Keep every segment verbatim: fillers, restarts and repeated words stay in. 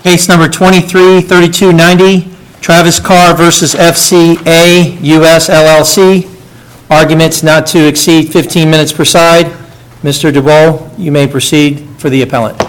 Case number twenty-three thirty-two ninety, Travis Carr versus F C A U S L L C. Arguments not to exceed fifteen minutes per side. Mister DeWoe, you may proceed for the appellant.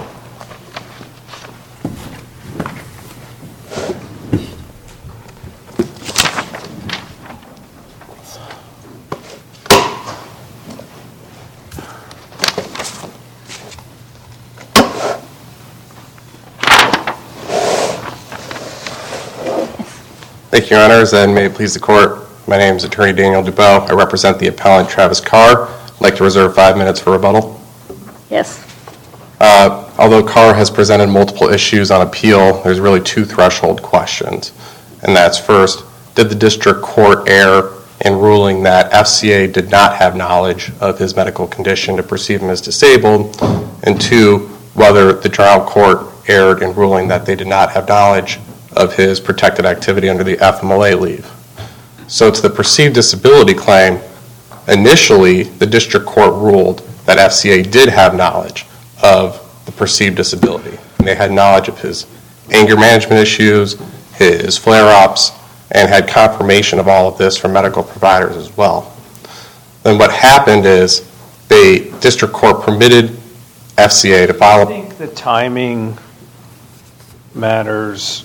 Thank you, Your Honors, and may it please the Court. My name is Attorney Daniel DeBoe. I represent the appellant Travis Carr. I'd like to reserve five minutes for rebuttal. Yes. Uh, although Carr has presented multiple issues on appeal, there's really two threshold questions. And that's first, did the district court err in ruling that F C A did not have knowledge of his medical condition to perceive him as disabled? And two, whether the trial court erred in ruling that they did not have knowledge of his protected activity under the F M L A leave. So to the perceived disability claim, initially the district court ruled that F C A did have knowledge of the perceived disability. And they had knowledge of his anger management issues, his flare-ups, and had confirmation of all of this from medical providers as well. Then what happened is the district court permitted F C A to file a... I think the timing matters.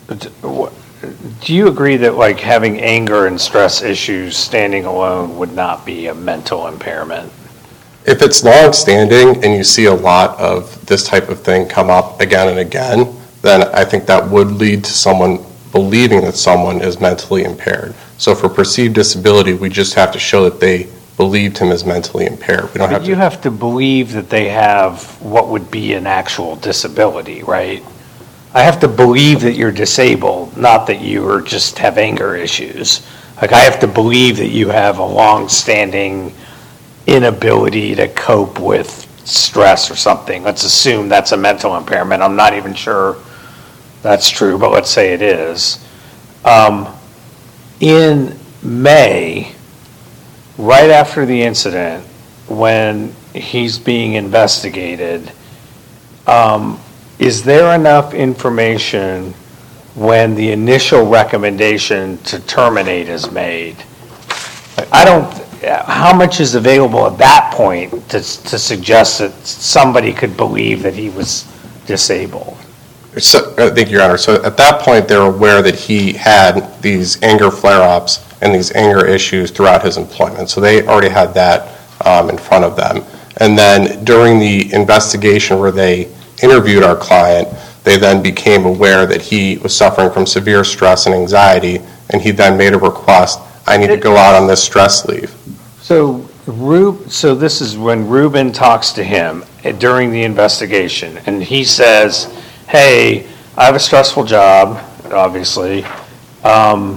Do you agree that like having anger and stress issues standing alone would not be a mental impairment? If it's long-standing and you see a lot of this type of thing come up again and again, then I think that would lead to someone believing that someone is mentally impaired. So for perceived disability, we just have to show that they believed him as mentally impaired. We don't but have you to... have to believe that they have what would be an actual disability, right? I have to believe that you're disabled, not that you are just have anger issues. Like I have to believe that you have a long-standing inability to cope with stress or something. Let's assume that's a mental impairment. I'm not even sure that's true, but let's say it is. Um, in May, right after the incident, when he's being investigated, um, is there enough information when the initial recommendation to terminate is made? I don't, how much is available at that point to, to suggest that somebody could believe that he was disabled? So, thank you, Your Honor. So at that point, they're aware that he had these anger flare-ups and these anger issues throughout his employment. So they already had that um, in front of them. And then during the investigation where they interviewed our client, they then became aware that he was suffering from severe stress and anxiety, and he then made a request, I need to go out on this stress leave. So, Rub, so this is when Ruben talks to him during the investigation, and he says, hey, I have a stressful job, obviously. Um,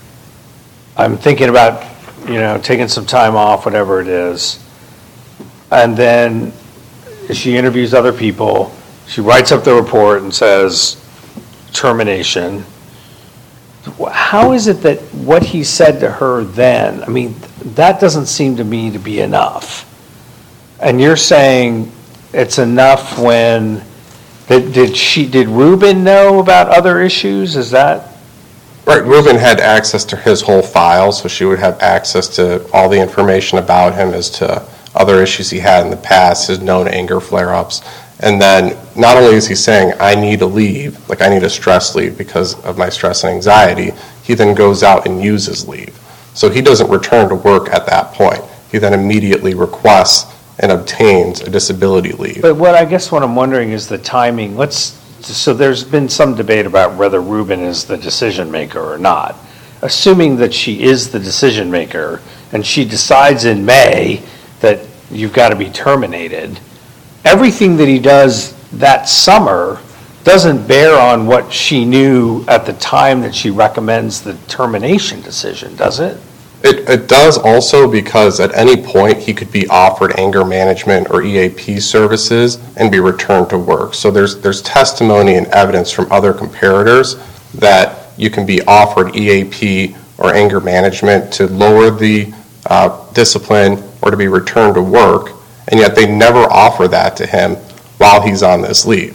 I'm thinking about, you know, taking some time off, whatever it is. And then she interviews other people. She writes up the report and says, termination. How is it that what he said to her then, I mean, that doesn't seem to me to be enough. And you're saying it's enough when, did, did she, did Ruben know about other issues? Is that? Right, Ruben had access to his whole file, so she would have access to all the information about him as to other issues he had in the past, his known anger flare-ups. And then not only is he saying, I need a leave, like I need a stress leave because of my stress and anxiety, he then goes out and uses leave. So he doesn't return to work at that point. He then immediately requests and obtains a disability leave. But what I guess what I'm wondering is the timing. Let's, so there's been some debate about whether Ruben is the decision maker or not. Assuming that she is the decision maker and she decides in May that you've got to be terminated, everything that he does that summer doesn't bear on what she knew at the time that she recommends the termination decision, does it? It, it does also, because at any point he could be offered anger management or E A P services and be returned to work. So there's there's testimony and evidence from other comparators that you can be offered E A P or anger management to lower the uh, discipline or to be returned to work, and yet they never offer that to him while he's on this leave.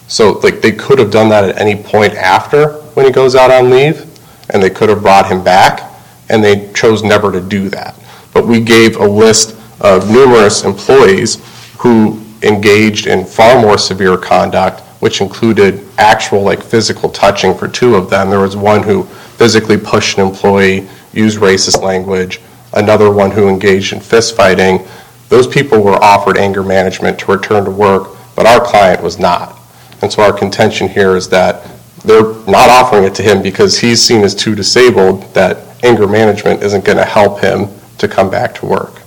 So like they could have done that at any point after when he goes out on leave, and they could have brought him back, and they chose never to do that. But we gave a list of numerous employees who engaged in far more severe conduct, which included actual like physical touching for two of them. There was one who physically pushed an employee, used racist language, another one who engaged in fist fighting. Those people were offered anger management to return to work, but our client was not. And so our contention here is that they're not offering it to him because he's seen as too disabled, that anger management isn't going to help him to come back to work.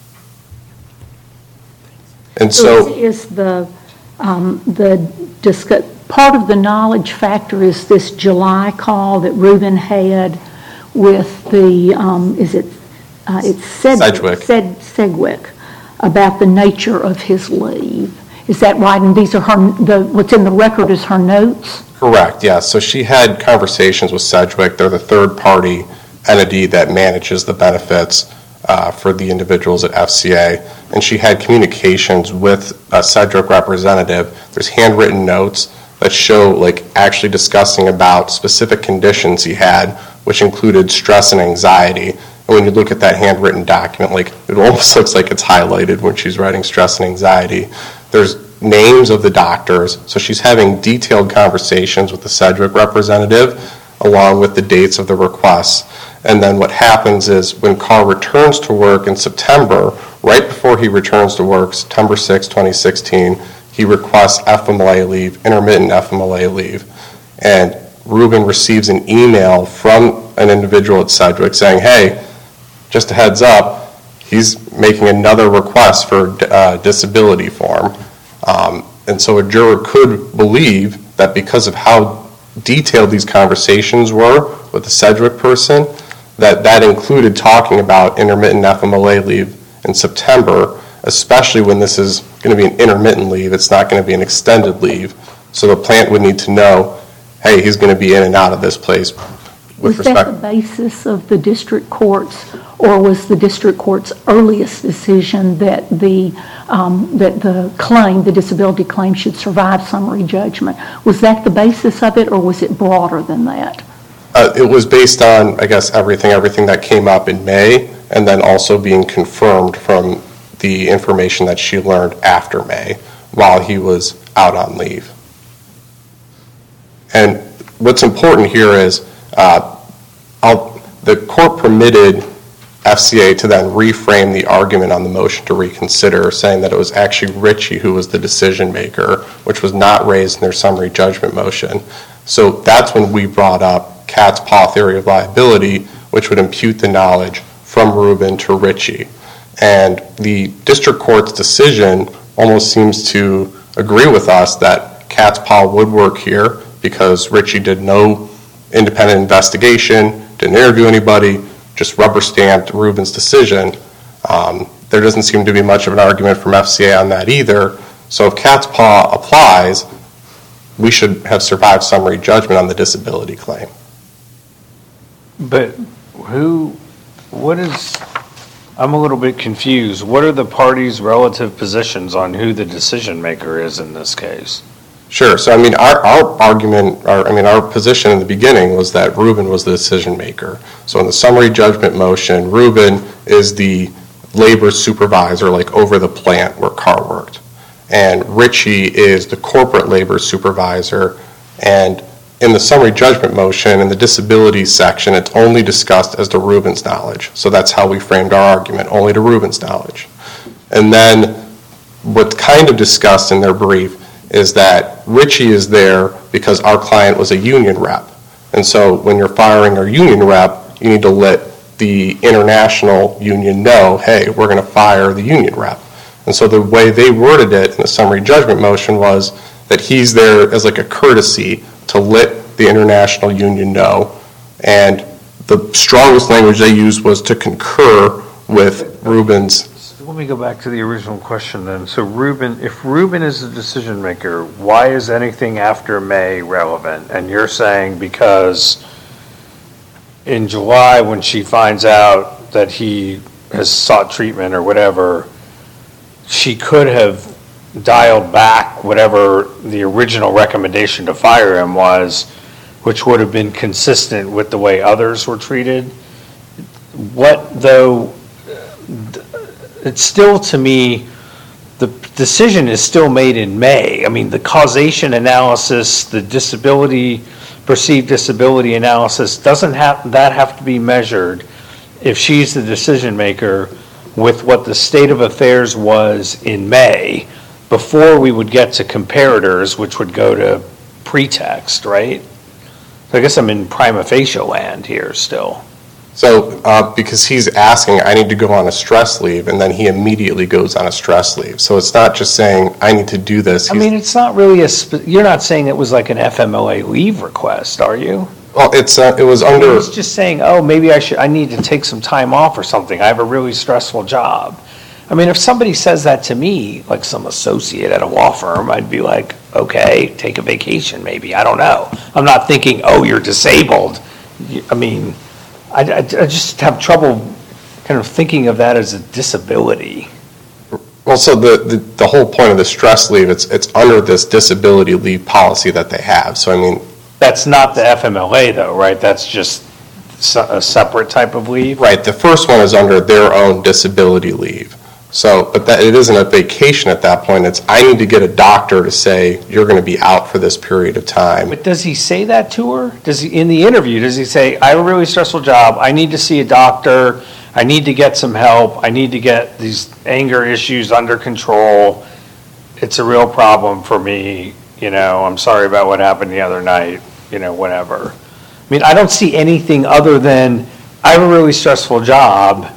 And so, Is is the, um, the discuss, part of the knowledge factor is this July call that Reuben had with the, um, is it, uh, it's Sedgwick. Sedgwick, Sed- Sedgwick, about the nature of his leave. Is that right? And these are her, the, what's in the record is her notes? correct, yes. So she had conversations with Sedgwick. They're the third-party entity that manages the benefits uh, for the individuals at F C A. And she had communications with a Sedgwick representative. There's handwritten notes that show like actually discussing about specific conditions he had, which included stress and anxiety. And when you look at that handwritten document, like it almost looks like it's highlighted when she's writing stress and anxiety. There's names of the doctors, so she's having detailed conversations with the Sedgwick representative along with the dates of the requests. And then what happens is when Carr returns to work in September, right before he returns to work, September sixth, twenty sixteen, he requests F M L A leave, intermittent F M L A leave. And Reuben receives an email from an individual at Sedgwick saying, hey, just a heads up, he's making another request for uh, disability form. Um, and so a juror could believe that because of how detailed these conversations were with the Sedgwick person, that that included talking about intermittent F M L A leave in September, especially when this is going to be an intermittent leave. It's not going to be an extended leave. So the plant would need to know, hey, he's going to be in and out of this place. With Was that respect, the basis of the district court's, or was the district court's earliest decision that the um, that the claim, the disability claim, should survive summary judgment? Was that the basis of it, or was it broader than that? Uh, it was based on, I guess, everything, everything that came up in May, and then also being confirmed from the information that she learned after May while he was out on leave. And what's important here is uh, I'll, the court permitted F C A to then reframe the argument on the motion to reconsider, saying that it was actually Ritchie who was the decision maker, which was not raised in their summary judgment motion. So that's when we brought up cat's paw theory of liability, which would impute the knowledge from Reuben to Ritchie. And the district court's decision almost seems to agree with us that cat's paw would work here because Ritchie did no independent investigation, didn't interview anybody, just rubber stamped Reuben's decision. Um, there doesn't seem to be much of an argument from F C A on that either. So if cat's paw applies, we should have survived summary judgment on the disability claim. But who, what is, I'm a little bit confused. What are the parties' relative positions on who the decision maker is in this case? Sure. So, I mean, our, our argument, our, I mean, our position in the beginning was that Reuben was the decision maker. So in the summary judgment motion, Reuben is the labor supervisor, like over the plant where Carr worked. And Ritchie is the corporate labor supervisor. And in the summary judgment motion, in the disability section, it's only discussed as to Reuben's knowledge. So that's how we framed our argument, only to Reuben's knowledge. And then what's kind of discussed in their brief is that Ritchie is there because our client was a union rep. And so when you're firing our union rep, you need to let the international union know, hey, we're going to fire the union rep. And so the way they worded it in the summary judgment motion was that he's there as like a courtesy to let the international union know. And the strongest language they used was to concur with Reuben's. Let me go back to the original question then. So Reuben, if Reuben is the decision maker, why is anything after May relevant? And you're saying because in July when she finds out that he has sought treatment or whatever, she could have dialed back whatever the original recommendation to fire him was, which would have been consistent with the way others were treated. What though, it's still to me, the decision is still made in May. I mean, the causation analysis, the disability, perceived disability analysis, doesn't have, that have to be measured if she's the decision maker with what the state of affairs was in May before we would get to comparators, which would go to pretext, right? So I guess I'm in prima facie land here still. So, uh, because he's asking, I need to go on a stress leave, and then he immediately goes on a stress leave. So it's not just saying, I need to do this. I He's- mean, it's not really a, spe- you're not saying it was like an F M L A leave request, are you? Well, it's, uh, it was under, It's just saying, oh, maybe I should, I need to take some time off or something. I have a really stressful job. I mean, if somebody says that to me, like some associate at a law firm, I'd be like, okay, take a vacation maybe. I don't know. I'm not thinking, oh, you're disabled. You- I mean, I, I, I just have trouble kind of thinking of that as a disability. well, so the, the, the whole point of the stress leave, it's, it's under this disability leave policy that they have. So, I mean, That's not the F M L A though, right? That's just se- a separate type of leave? right, the first one is under their own disability leave. So, but that, it isn't a vacation at that point. It's, I need to get a doctor to say, you're going to be out for this period of time. But does he say that to her? Does he, in the interview, does he say, I have a really stressful job, I need to see a doctor, I need to get some help, I need to get these anger issues under control, it's a real problem for me, you know, I'm sorry about what happened the other night, you know, whatever. I mean, I don't see anything other than, I have a really stressful job,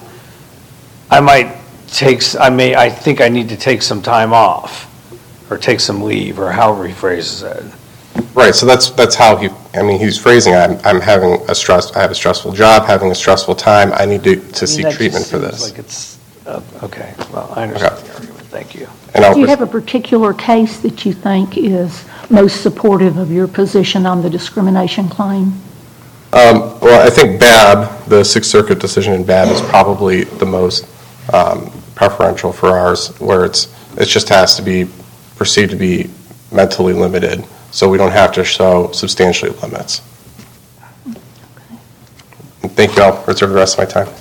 I might take, s- I may, I think I need to take some time off, or take some leave, or however he phrases it. Right, so that's, that's how he, I mean, he's phrasing, I'm, I'm having a stress, I have a stressful job, having a stressful time, I need to, to I mean, seek that treatment just for seems this. Like it's, uh, okay, well, I understand Okay. the argument, thank you. And I'll Do you res- have a particular case that you think is most supportive of your position on the discrimination claim? Um, well, I think B A B, the Sixth Circuit decision in B A B is probably the most um, preferential for ours, where it's, it just has to be perceived to be mentally limited, so we don't have to show substantially limits. And thank you, I'll reserve the rest of my time.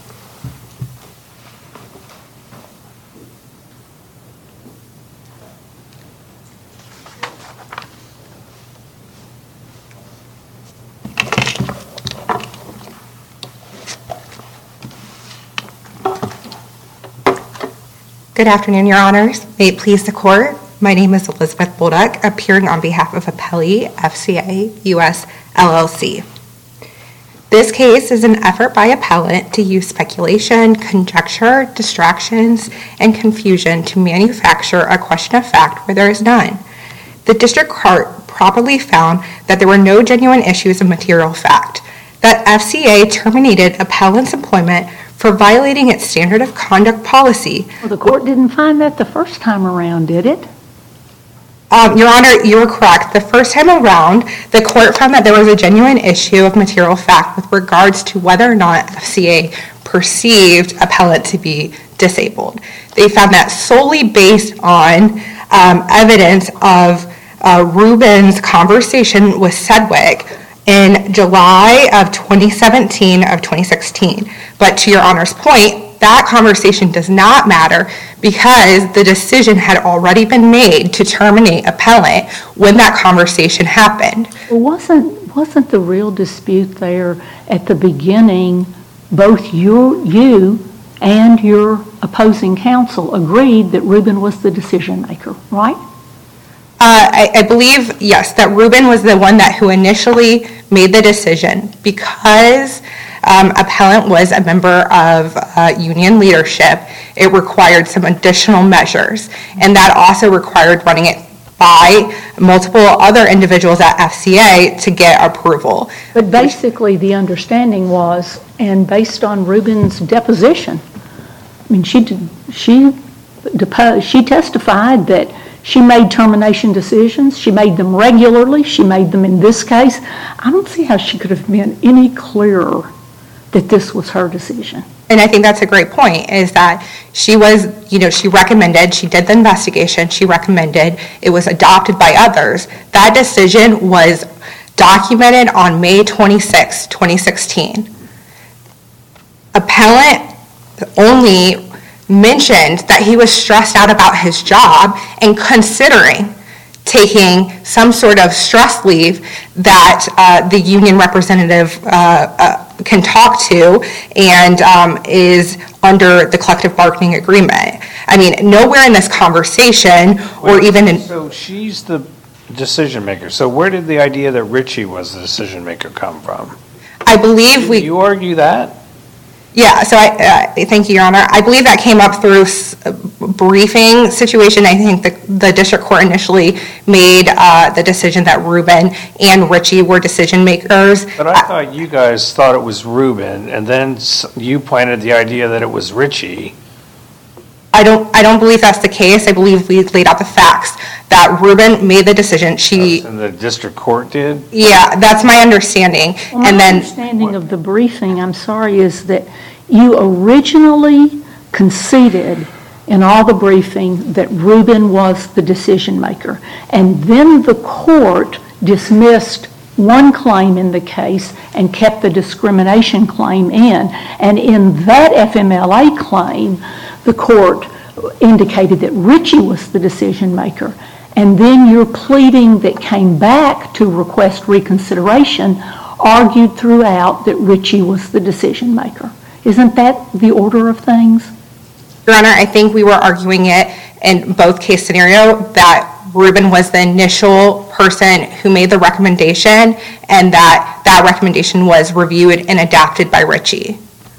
Good afternoon, Your Honors. May it please the Court, my name is Elizabeth Bolduc, appearing on behalf of Appellee F C A U S L L C. This case is an effort by appellant to use speculation, conjecture, distractions, and confusion to manufacture a question of fact where there is none. The District Court properly found that there were no genuine issues of material fact, that F C A terminated appellant's employment for violating its standard of conduct policy. Well, the court didn't find that the first time around, did it? Um, Your Honor, you are correct. The first time around, the court found that there was a genuine issue of material fact with regards to whether or not F C A perceived appellant to be disabled. They found that solely based on um, evidence of uh, Ruben's conversation with Sedgwick in July of twenty seventeen of twenty sixteen. But to Your Honor's point, that conversation does not matter because the decision had already been made to terminate appellant when that conversation happened. Well, wasn't, wasn't the real dispute there at the beginning, both you, you and your opposing counsel agreed that Ruben was the decision maker, right? Uh, I, I believe, yes, that Ruben was the one that who initially made the decision because um, appellant was a member of uh, union leadership. It required some additional measures, and that also required running it by multiple other individuals at F C A to get approval. But basically, the understanding was, and based on Ruben's deposition, I mean, she did, she deposed, she testified that she made termination decisions. She made them regularly. She made them in this case. I don't see how she could have been any clearer that this was her decision. And I think that's a great point, is that she was, you know, she recommended, she did the investigation, she recommended, it was adopted by others. That decision was documented on May twenty-sixth, twenty sixteen. Appellant only mentioned that he was stressed out about his job and considering taking some sort of stress leave that uh, the union representative uh, uh, can talk to and um, is under the collective bargaining agreement. I mean, nowhere in this conversation or even in... So she's the decision maker. So where did the idea that Richie was the decision maker come from? I believe we... Did you argue that? Yeah, so I, uh, thank you, Your Honor. I believe that came up through a briefing situation. I think the, the district court initially made uh, the decision that Ruben and Richie were decision makers. But I thought you guys thought it was Ruben, and then you planted the idea that it was Richie. I don't, I don't believe that's the case. I believe we laid out the facts that Ruben made the decision. She, and the district court did? Yeah, that's my understanding. Well, my and then, understanding of the briefing, I'm sorry, is that you originally conceded in all the briefing that Ruben was the decision maker. And then the court dismissed one claim in the case and kept the discrimination claim in. And in that F M L A claim, the court indicated that Richie was the decision maker. And then your pleading that came back to request reconsideration argued throughout that Richie was the decision maker. Isn't that the order of things? Your Honor, I think we were arguing it in both case scenario that Ruben was the initial person who made the recommendation and that that recommendation was reviewed and adopted by Richie.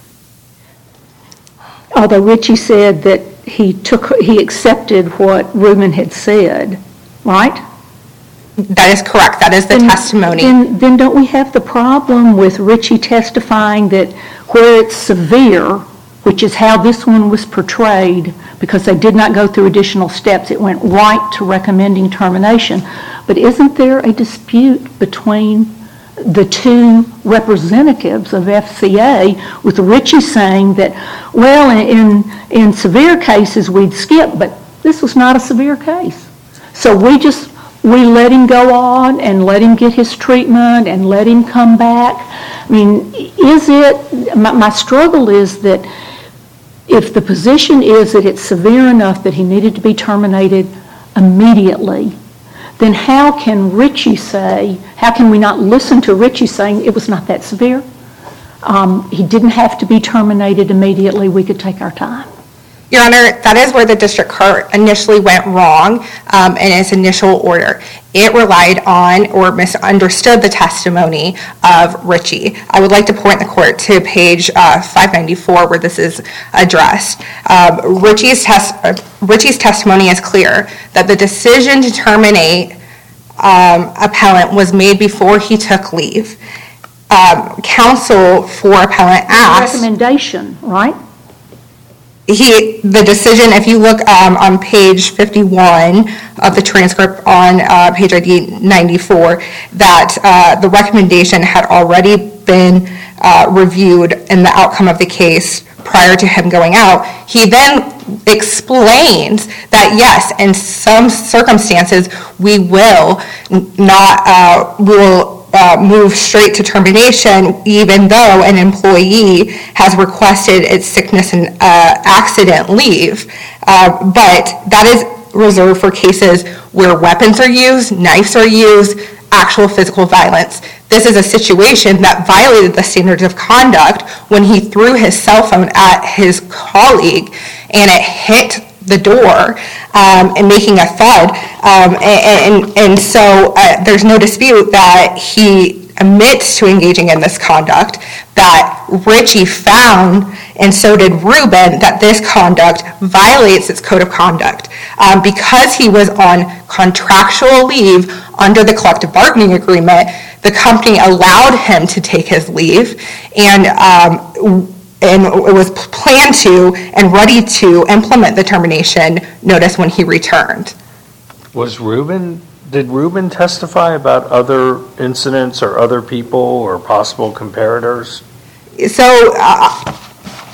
Although Richie said that he took, he accepted what Ruben had said, right? That is correct. That is the Then- testimony. Then, then don't we have the problem with Richie testifying that where it's severe, which is how this one was portrayed, because they did not go through additional steps, it went right to recommending termination. But isn't there a dispute between the two representatives of F C A with Richie saying that, well, in, in severe cases we'd skip, but this was not a severe case. So we just, we let him go on and let him get his treatment and let him come back. I mean, is it, my, my struggle is that if the position is that it's severe enough that he needed to be terminated immediately, then how can Richie say, how can we not listen to Richie saying it was not that severe? Um, he didn't have to be terminated immediately, we could take our time. Your Honor, that is where the district court initially went wrong um, in its initial order. It relied on or misunderstood the testimony of Richie. I would like to point the court to page uh, five ninety-four where this is addressed. Um, Richie's, tes- uh, Richie's testimony is clear that the decision to terminate um, appellant was made before he took leave. Um, counsel for appellant asked... Recommendation, right? He, the decision, if you look um, on page fifty-one of the transcript on uh, page I D ninety-four, that uh, the recommendation had already been uh, reviewed in the outcome of the case prior to him going out. He then explains that yes, in some circumstances, we will not, uh, we will Uh, move straight to termination even though an employee has requested its sickness and uh, accident leave. Uh, but that is reserved for cases where weapons are used, knives are used, actual physical violence. This is a situation that violated the standards of conduct when he threw his cell phone at his colleague and it hit the door um, and making a thud. Um, and, and, and so uh, there's no dispute that he admits to engaging in this conduct, that Richie found, and so did Ruben, that this conduct violates its code of conduct. Um, because he was on contractual leave under the collective bargaining agreement, the company allowed him to take his leave, and um, and it was planned to and ready to implement the termination notice when he returned. Was Ruben, did Ruben testify about other incidents or other people or possible comparators? So uh,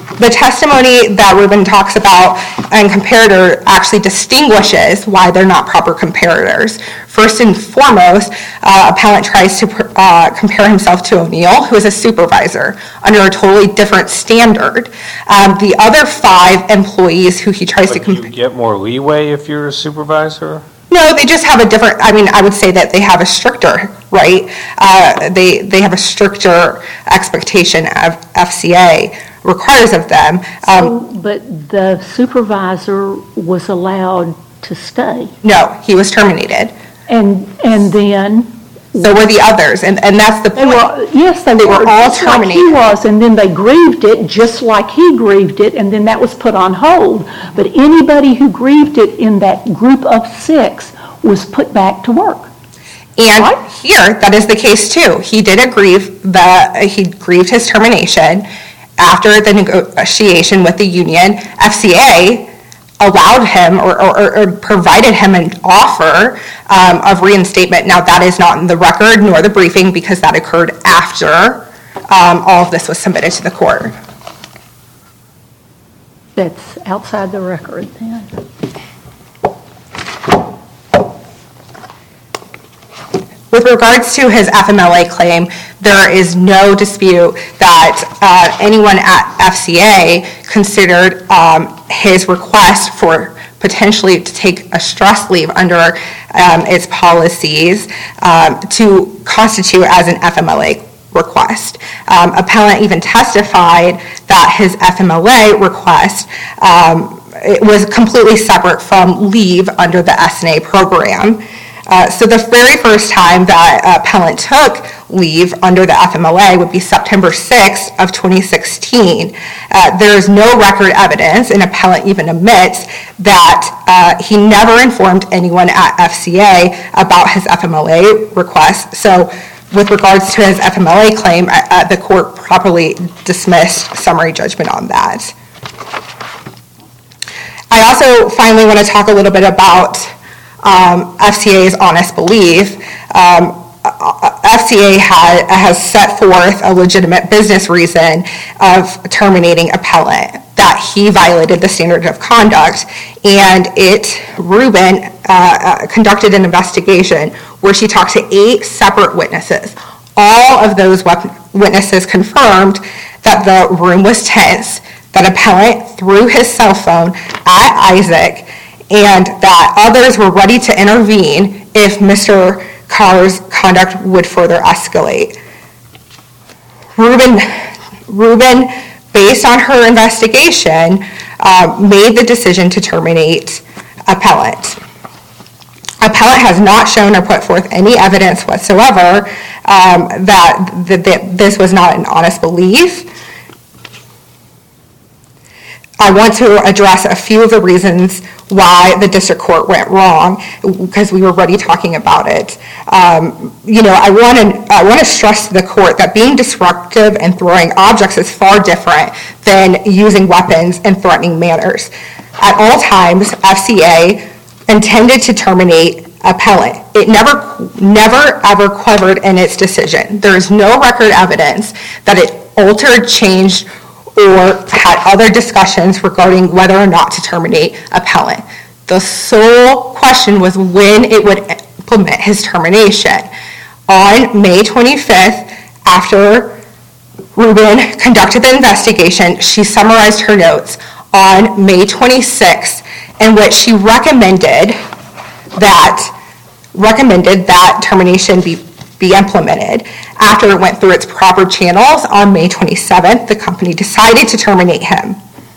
the testimony that Ruben talks about and comparator actually distinguishes why they're not proper comparators. First and foremost, uh, appellant tries to uh, compare himself to O'Neill, who is a supervisor, under a totally different standard. Um, the other five employees who he tries But to do compare... you get more leeway if you're a supervisor? No, they just have a different, I mean, I would say that they have a stricter, right? Uh, they, they have a stricter expectation of F C A requires of them. Um, So, but the supervisor was allowed to stay, no, he was terminated. and, and then, So were the others, and, and that's the they point. were, yes, they They were. were all just like he terminated. was, and then they grieved it, just like he grieved it, and then that was put on hold. But anybody who grieved it in that group of six was put back to work. And Right. here, that is the case too. He did grieve the, he grieved his termination. After the negotiation with the union, F C A allowed him or, or, or provided him an offer um, of reinstatement. Now, that is not in the record nor the briefing because that occurred after um, all of this was submitted to the court. That's outside the record then. With regards to his F M L A claim, there is no dispute that uh, anyone at F C A considered um, his request for potentially to take a stress leave under um, its policies um, to constitute as an F M L A request. Um, appellant even testified that his F M L A request um, it was completely separate from leave under the S N A program. Uh, so the very first time that uh, appellant took leave under the F M L A would be September sixth of twenty sixteen. Uh, there is no record evidence, and appellant even admits that uh, he never informed anyone at F C A about his F M L A request. So with regards to his F M L A claim, uh, uh, the court properly dismissed summary judgment on that. I also finally want to talk a little bit about Um, F C A's honest belief. Um, F C A ha- has set forth a legitimate business reason of terminating appellant, that he violated the standard of conduct, and it, Ruben, uh, uh, conducted an investigation where she talked to eight separate witnesses. All of those wep- witnesses confirmed that the room was tense, that appellant threw his cell phone at Isaac, and that others were ready to intervene if Mister Carr's conduct would further escalate. Ruben, Ruben, based on her investigation, uh, made the decision to terminate appellant. Appellant has not shown or put forth any evidence whatsoever um, that, that, that this was not an honest belief. I want to address a few of the reasons why the district court went wrong, because we were already talking about it. Um, you know, I want to I want to stress to the court that being disruptive and throwing objects is far different than using weapons in threatening manners. At all times, F C A intended to terminate appellant. It never, never ever quivered in its decision. There is no record evidence that it altered, changed, or had other discussions regarding whether or not to terminate appellant. The sole question was when it would implement his termination. On May twenty-fifth, after Ruben conducted the investigation, she summarized her notes on May twenty-sixth, in which she recommended that recommended that termination be be implemented. After it went through its proper channels on May twenty-seventh, the company decided to terminate him.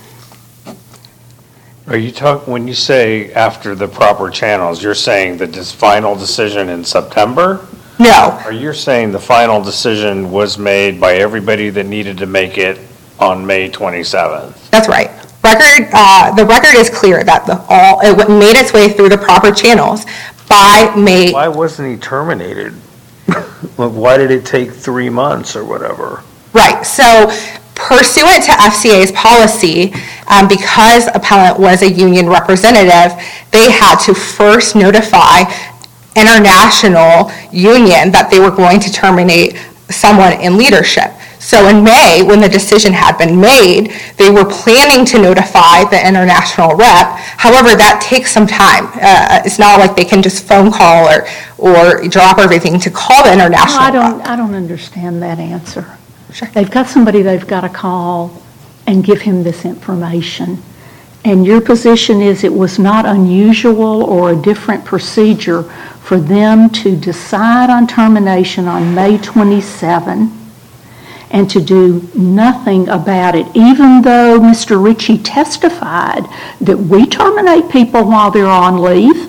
Are you talking, when you say after the proper channels, you're saying that this final decision in September? No, Or you're saying the final decision was made by everybody that needed to make it on May twenty-seventh? that's right. Record, uh, the record is clear that the all, it went- made its way through the proper channels by May. Why wasn't he terminated? Like, why did it take three months or whatever? Right, so pursuant to F C A's policy, um, because appellant was a union representative, they had to first notify international union that they were going to terminate someone in leadership. So in May, when the decision had been made, they were planning to notify the international rep. However, that takes some time. Uh, it's not like they can just phone call or, or drop everything to call the international I don't, rep. I don't understand that answer. Sure. They've got somebody they've got to call and give him this information. And your position is it was not unusual or a different procedure for them to decide on termination on May twenty-seventh and to do nothing about it, even though Mister Ritchie testified that we terminate people while they're on leave,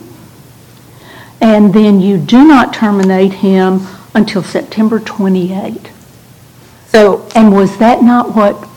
and then you do not terminate him until September twenty-eighth. So, And was that not what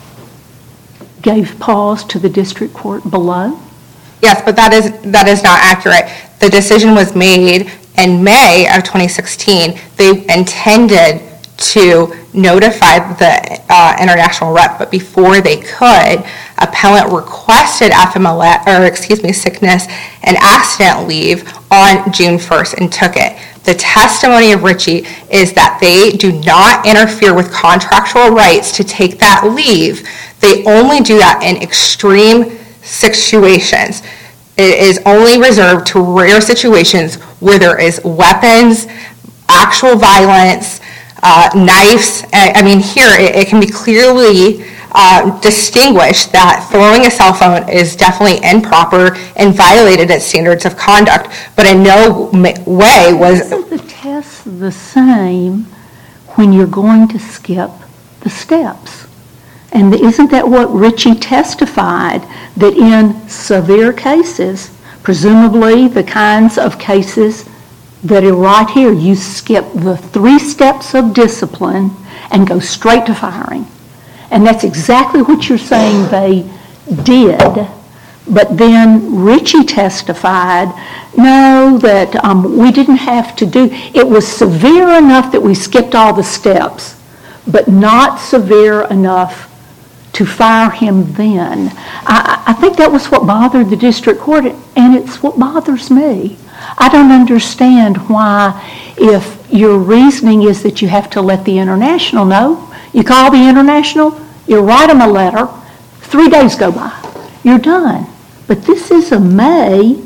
gave pause to the district court below? yes, but that is, that is not accurate. The decision was made in May of twenty sixteen. They intended to notify the uh, international rep, but before they could, appellant requested F M L S, or excuse me, sickness and accident leave on June first and took it. The testimony of Ritchie is that they do not interfere with contractual rights to take that leave. They only do that in extreme situations. It is only reserved to rare situations where there is weapons, actual violence, uh, knives. I, I mean, here it, it can be clearly uh, distinguished that throwing a cell phone is definitely improper and violated its standards of conduct, but in no way was... Isn't the test the same when you're going to skip the steps? And isn't that what Ritchie testified, that in severe cases, presumably the kinds of cases that are right here, you skip the three steps of discipline and go straight to firing. And that's exactly what you're saying they did. But then Ritchie testified, no, that um, we didn't have to do, it was severe enough that we skipped all the steps, but not severe enough to fire him then. I, I think that was what bothered the district court, and it's what bothers me. I don't understand why, if your reasoning is that you have to let the international know, you call the international, you write them a letter, three days go by, you're done. But this is a May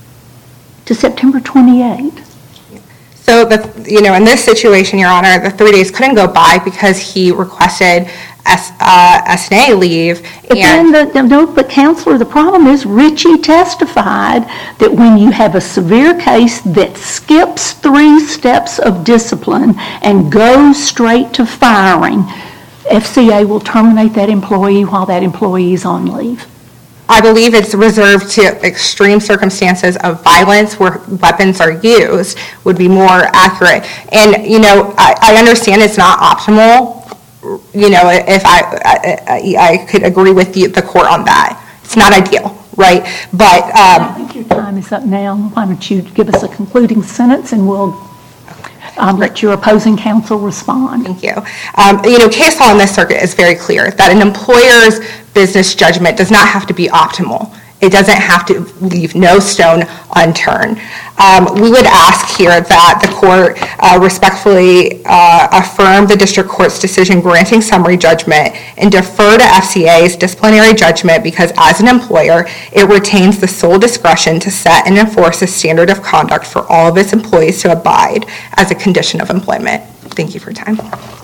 to September twenty-eighth. So, the, you know, in this situation, Your Honor, the three days couldn't go by because he requested S, uh, S N A leave. But and then, the, no, but Counselor, the problem is Ritchie testified that when you have a severe case that skips three steps of discipline and goes straight to firing, F C A will terminate that employee while that employee is on leave. I believe it's reserved to extreme circumstances of violence where weapons are used would be more accurate. And, you know, I, I understand it's not optimal. You know, if I, I, I could agree with the, the court on that. It's not ideal, right? But um, I think your time is up now. Why don't you give us a concluding sentence and we'll um, let your opposing counsel respond. Thank you. Um, you know, case law in this circuit is very clear that an employer's business judgment does not have to be optimal. It doesn't have to leave no stone unturned. Um, we would ask here that the court uh, respectfully uh, affirm the district court's decision granting summary judgment and defer to F C A's disciplinary judgment because as an employer, it retains the sole discretion to set and enforce a standard of conduct for all of its employees to abide as a condition of employment. Thank you for your time.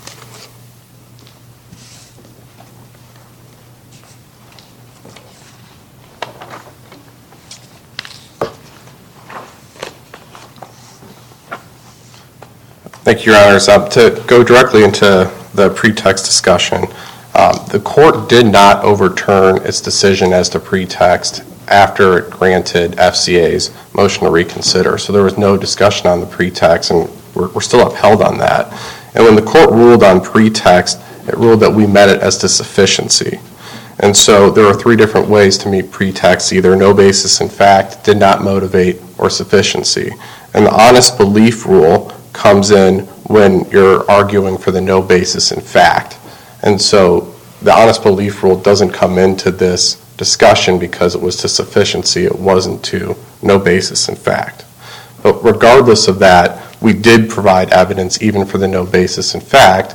Thank you, Your Honors. Um, to go directly into the pretext discussion, um, the court did not overturn its decision as to pretext after it granted F C A's motion to reconsider. So there was no discussion on the pretext, and we're, we're still upheld on that. And when the court ruled on pretext, it ruled that we met it as to sufficiency. And so there are three different ways to meet pretext, either no basis in fact, did not motivate, or sufficiency. And the honest belief rule comes in when you're arguing for the no basis in fact. And so the honest belief rule doesn't come into this discussion because it was to sufficiency, it wasn't to no basis in fact. But regardless of that, we did provide evidence even for the no basis in fact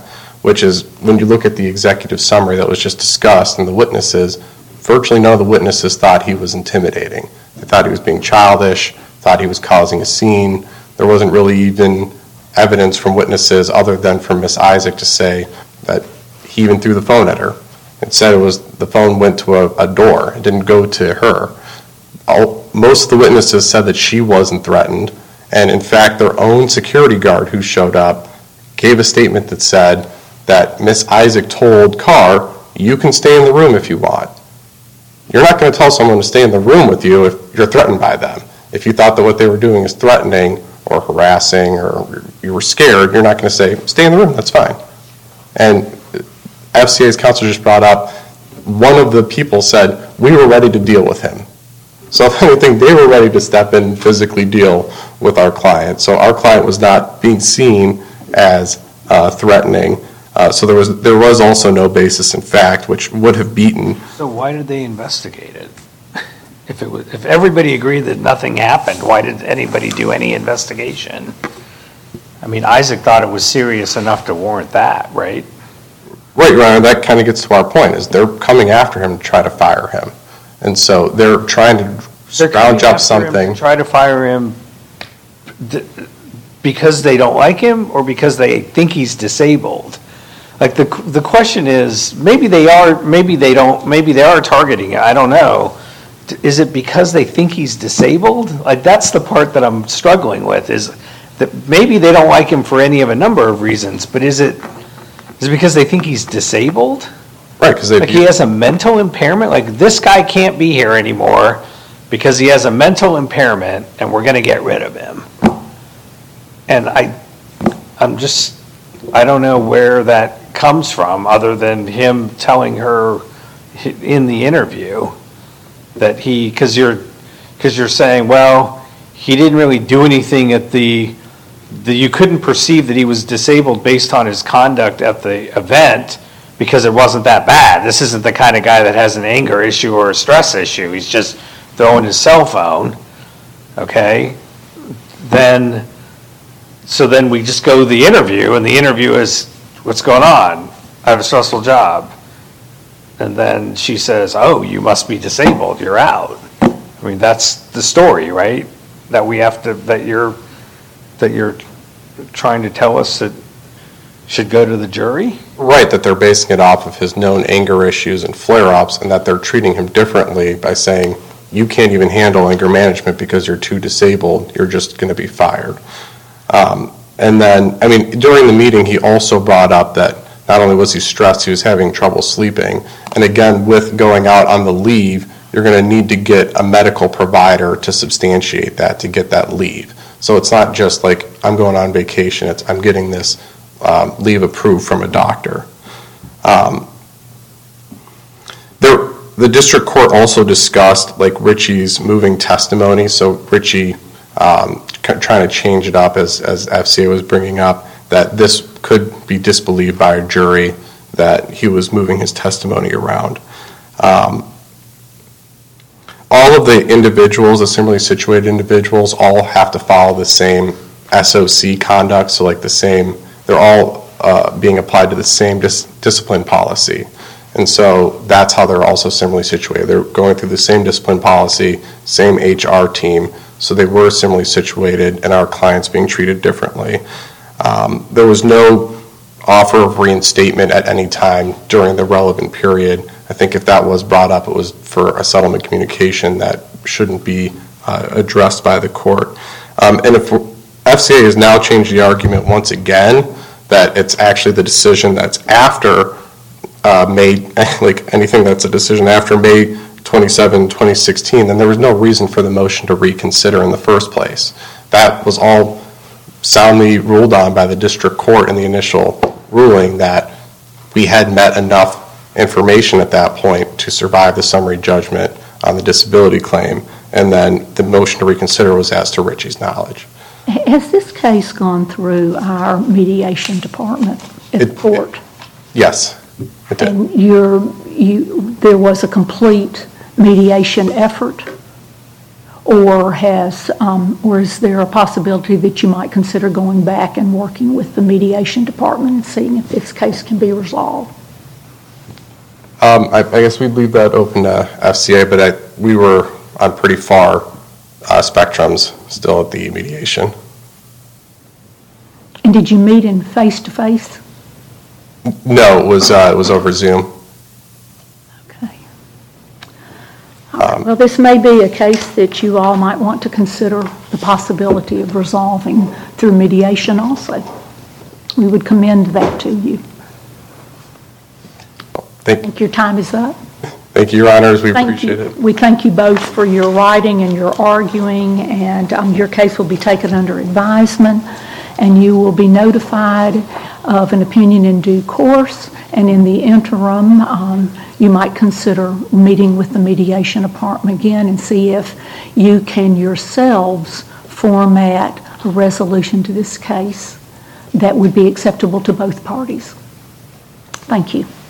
which is when you look at the executive summary that was just discussed and the witnesses, virtually none of the witnesses thought he was intimidating. They thought he was being childish, thought he was causing a scene. There wasn't really even evidence from witnesses other than from Miss Isaac to say that he even threw the phone at her. It said it was the phone went to a, a door. It didn't go to her. All, most of the witnesses said that she wasn't threatened, and in fact their own security guard who showed up gave a statement that said that Miss Isaac told Carr, you can stay in the room if you want. You're not going to tell someone to stay in the room with you if you're threatened by them. If you thought that what they were doing is threatening or harassing or you were scared, you're not going to say, stay in the room, that's fine. And F C A's counsel just brought up, one of the people said, we were ready to deal with him. So if anything, they were ready to step in and physically deal with our client. So our client was not being seen as uh, threatening. Uh, so there was there was also no basis in fact, which would have beaten. So why did they investigate it? If it was, if everybody agreed that nothing happened, why did anybody do any investigation? I mean, Isaac thought it was serious enough to warrant that, right? Right, Your Honor, that kind of gets to our point, is they're coming after him to try to fire him. And so they're trying to They're coming scrounge up after him something. to Try to fire him d- because they don't like him or because they think he's disabled? Like the the question is, maybe they are, maybe they don't, maybe they are targeting it, I don't know. Is it because they think he's disabled? Like that's the part that I'm struggling with, is that maybe they don't like him for any of a number of reasons, but is it is it because they think he's disabled? Right, because they Like he has a mental impairment? Like this guy can't be here anymore because he has a mental impairment and we're going to get rid of him. And I, I'm just, I don't know where that comes from other than him telling her in the interview that he, because you're, because you're saying, well, he didn't really do anything at the, the, you couldn't perceive that he was disabled based on his conduct at the event because it wasn't that bad. This isn't the kind of guy that has an anger issue or a stress issue. He's just throwing his cell phone, okay? Then, so then we just go to the interview, and the interview is, what's going on? I have a stressful job. And then she says, oh, you must be disabled, you're out. I mean, that's the story, right? That we have to, that you're, that you're trying to tell us that should go to the jury? Right, that they're basing it off of his known anger issues and flare-ups, and that they're treating him differently by saying, you can't even handle anger management because you're too disabled, you're just going to be fired. Um, and then, I mean, during the meeting, he also brought up that not only was he stressed, he was having trouble sleeping. And again, with going out on the leave, you're going to need to get a medical provider to substantiate that, to get that leave. So it's not just like, I'm going on vacation, it's I'm getting this um, leave approved from a doctor. Um, there, the district court also discussed like Richie's moving testimony. So Richie um, trying to change it up, as, as F C A was bringing up, that this could be disbelieved by a jury, that he was moving his testimony around. Um, all of the individuals, the similarly situated individuals, all have to follow the same S O C conduct, so like the same, they're all uh, being applied to the same dis- discipline policy. And so that's how they're also similarly situated. They're going through the same discipline policy, same H R team, so they were similarly situated, and our clients being treated differently. Um, there was no offer of reinstatement at any time during the relevant period. I think if that was brought up, it was for a settlement communication that shouldn't be uh, addressed by the court. Um, and if F C A has now changed the argument once again that it's actually the decision that's after uh, May, like anything that's a decision after May twenty-seventh, twenty sixteen, then there was no reason for the motion to reconsider in the first place. That was all soundly ruled on by the district court in the initial ruling, that we had met enough information at that point to survive the summary judgment on the disability claim, and then the motion to reconsider was as to Richie's knowledge. Has this case gone through our mediation department at the It- court? Yes, it did. And you're, you, there was a complete mediation effort? Or has, um, or is there a possibility that you might consider going back and working with the mediation department and seeing if this case can be resolved? Um, I, I guess we'd leave that open to F C A, but I, we were on pretty far uh, spectrums still at the mediation. And did you meet in face-to-face? No, it was uh, it was over Zoom. Okay. All right. Well, this may be a case that you all might want to consider the possibility of resolving through mediation also. We would commend that to you. Thank, I think your time is up. thank you, Your Honors. We Thank appreciate you. it. We thank you both for your writing and your arguing, and um, your case will be taken under advisement, and you will be notified of an opinion in due course, and in the interim, um, you might consider meeting with the mediation department again and see if you can yourselves format a resolution to this case that would be acceptable to both parties. Thank you.